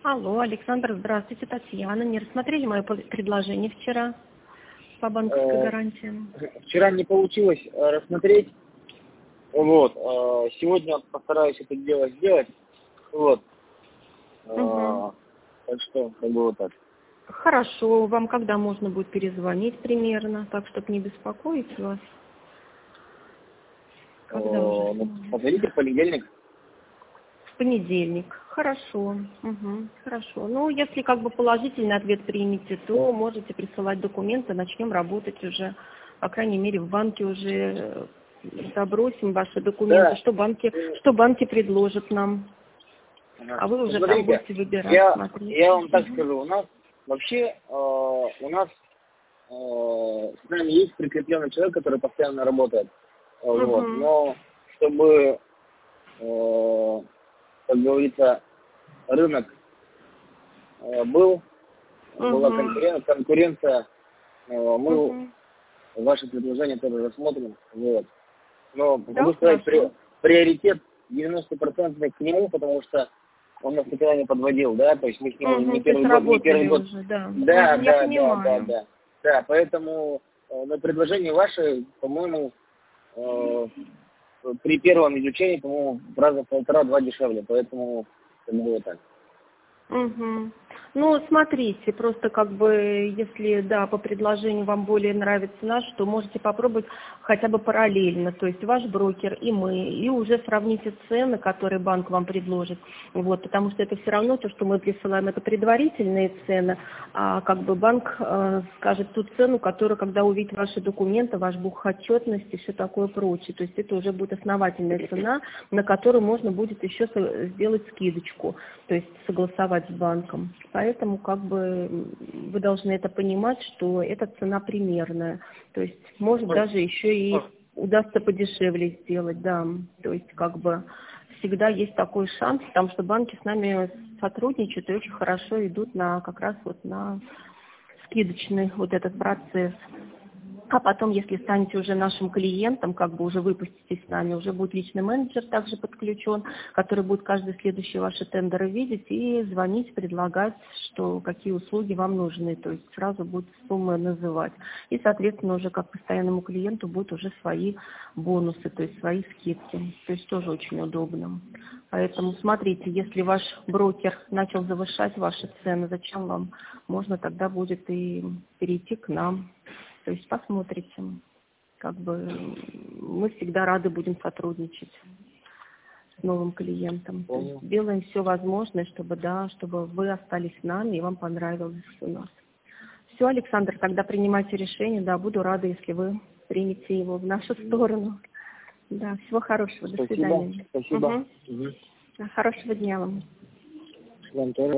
Алло, Александр, здравствуйте, Татьяна. Не рассмотрели мое предложение вчера по банковской гарантии? Вчера не получилось рассмотреть. Вот. Сегодня постараюсь это дело сделать. Вот. Угу. Так что, как бы вот так. Хорошо. Вам когда можно будет перезвонить примерно, так, чтобы не беспокоить вас? Когда уже сможете? Позвоните в понедельник. В понедельник. Хорошо. Угу. Хорошо. Ну, если как бы положительный ответ примете, то можете присылать документы, начнем работать уже. По крайней мере, в банке уже забросим ваши документы, Да. что банки предложат нам. А вы уже там Смотрите, будете выбирать, смотреть. я вам так скажу, у нас вообще, с нами есть прикрепленный человек, который постоянно работает. Вот. Но чтобы, как говорится, рынок была конкуренция, мы ваше предложение тоже рассмотрим. Вот. Но могу сказать, приоритет 90% к нему, потому что он нас никогда не подводил, да, то есть мы с ним не первый год. Уже, да. Да, поэтому предложение ваше, по-моему, при первом изучении, по-моему, в раза 1,5-2 дешевле, поэтому как бы вот так. Ну, смотрите, просто как бы, если, да, по предложению вам более нравится наш, то можете попробовать хотя бы параллельно, то есть ваш брокер и мы, и уже сравните цены, которые банк вам предложит, вот, потому что это все равно то, что мы присылаем, это предварительные цены, а как бы банк скажет ту цену, которую, когда увидит ваши документы, ваш бухотчетность и все такое прочее, то есть это уже будет основательная цена, на которую можно будет еще сделать скидочку, то есть согласовать с банком. Поэтому как бы вы должны это понимать, что эта цена примерная. То есть может даже еще и удастся подешевле сделать, да. То есть как бы всегда есть такой шанс, потому что банки с нами сотрудничают и очень хорошо идут на как раз вот на скидочный вот этот процесс. А потом, если станете уже нашим клиентом, как бы уже выпуститесь с нами, уже будет личный менеджер также подключен, который будет каждый следующий ваши тендеры видеть и звонить, предлагать, что какие услуги вам нужны. То есть сразу будет суммы называть. И, соответственно, уже как постоянному клиенту будут уже свои бонусы, то есть свои скидки. То есть тоже очень удобно. Поэтому смотрите, если ваш брокер начал завышать ваши цены, зачем вам? Можно тогда будет и перейти к нам. То есть посмотрите, как бы мы всегда рады будем сотрудничать с новым клиентом. То есть делаем все возможное, чтобы, да, чтобы вы остались с нами и вам понравилось у нас. Все, Александр, тогда принимайте решение, да, буду рада, если вы примете его в нашу сторону. Да, всего хорошего, до свидания. Спасибо. Хорошего дня вам. Вам тоже.